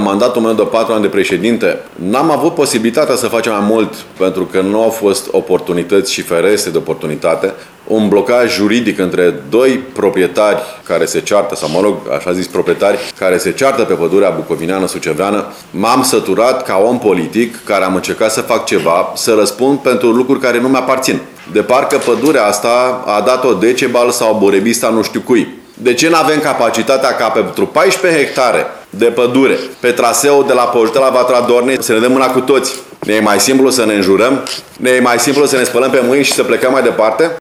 mandatul meu de 4 ani de președinte, n-am avut posibilitatea să facem mai mult pentru că nu au fost oportunități și fereste de oportunitate. Un blocaj juridic între doi proprietari care se ceartă, sau mă rog, așa zis proprietari, care se ceartă pe pădurea bucovineană-suceveană. M-am săturat ca om politic care am încercat să fac ceva, să răspund pentru lucruri care nu mi-aparțin. De parcă pădurea asta a dat-o Decebal sau Borebista nu știu cui. De ce nu avem capacitatea ca pentru 14 hectare de pădure, pe traseul de la Pojute la Vatra Dornei, să ne dăm mâna cu toți? Ne e mai simplu să ne înjurăm? Ne e mai simplu să ne spălăm pe mâini și să plecăm mai departe?